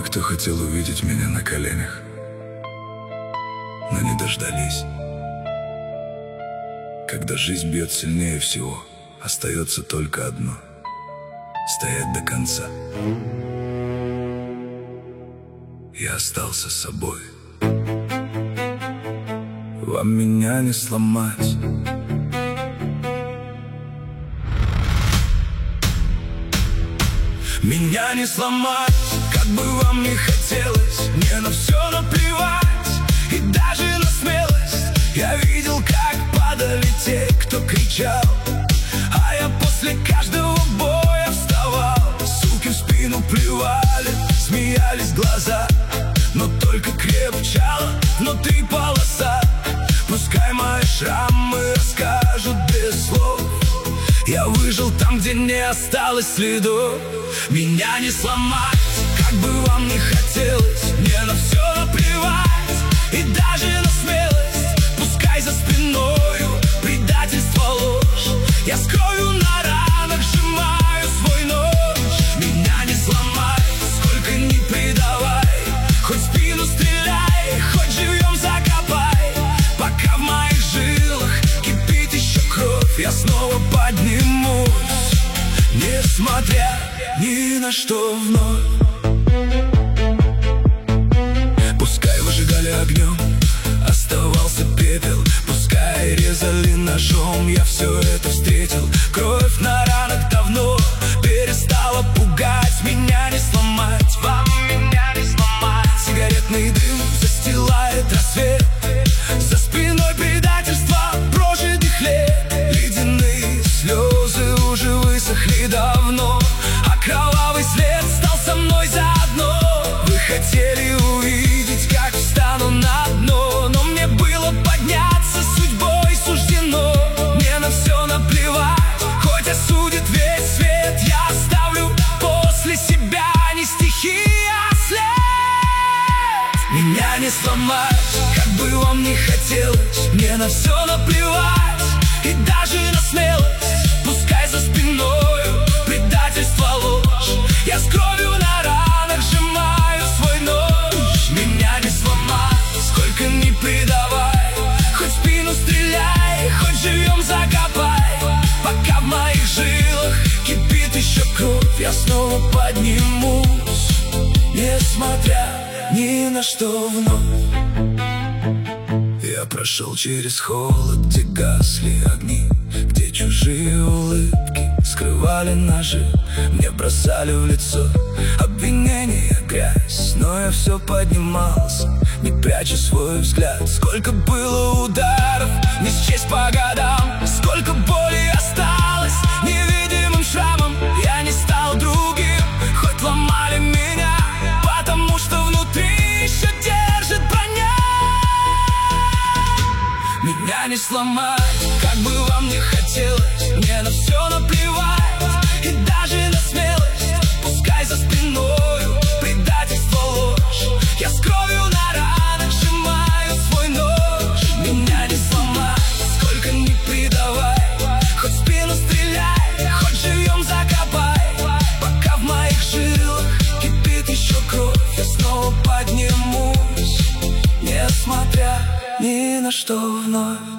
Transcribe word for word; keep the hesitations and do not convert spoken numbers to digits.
Кое-кто хотел увидеть меня на коленях, но не дождались. Когда жизнь бьет сильнее всего, остается только одно — стоять до конца. Я остался собой. Вам меня не сломать. Меня не сломать, как бы вам ни хотелось. Мне на все наплевать, и даже на смелость. Я видел, как падали те, кто кричал, а я после каждого боя вставал. Суки в спину плевали, смеялись глаза, но только крепчала внутри полоса. Пускай мои шрамы расскажут без слов, я выжил там, где не осталось следов. Меня не сломать, как бы вам ни хотелось. Мне на все наплевать, и даже на смелость. Пускай за спиною предательство, ложь, я с кровью на ранах сжимаю свой нож. Меня не сломать, сколько ни предавай, хоть в спину стреляй, хоть живьем закопай. Пока в моих жилах кипит еще кровь, я снова поднимусь, несмотря ни на что вновь. Пускай выжигали огнем, оставался пепел. Пускай резали ножом, я все это встретил. Кровь на ранах давно перестала пугать. Меня не сломать, вам меня не сломать. Сигаретный дым застилает рассвет, за спиной предательства прожитых лет. Ледяные слезы уже высохли давно, а кровавый след стал со мной заодно. Вы хотели увидеть, как встану на дно, но мне было подняться судьбой суждено. Мне на все наплевать, хоть осудит весь свет. Я оставлю после себя не стихи, а след. Меня не сломать, как бы вам ни хотелось. Мне на все наплевать, и даже на смелость. Пускай за спиною предательство, ложь, я с кровью на ранах сжимаю свой нож. Меня не сломать, сколько ни предавай, хоть в спину стреляй, хоть живьем закопай. Пока в моих жилах кипит еще кровь, я снова поднимусь, несмотря ни на что вновь. Я прошел через холод, где гасли огни, где чужие улыбки скрывали ножи. Мне бросали в лицо обвинения, грязь, но я все поднимался, не пряча свой взгляд. Сколько было ударов, не счесть по годам, сколько боли осталось невидимым шрамом. Я не стал другим, хоть ломали меня, потому что внутри еще держит броня. Меня не сломать, как бы вам ни хотелось. Мне на все наплевать, и даже на смелость. Пускай за спиною предательство, ложь, я с кровью на ранах сжимаю свой нож. Меня не сломать, сколько ни предавай, хоть в спину стреляй, хоть живьем закопай. Пока в моих жилах кипит еще кровь, я снова поднимусь, несмотря ни на что вновь.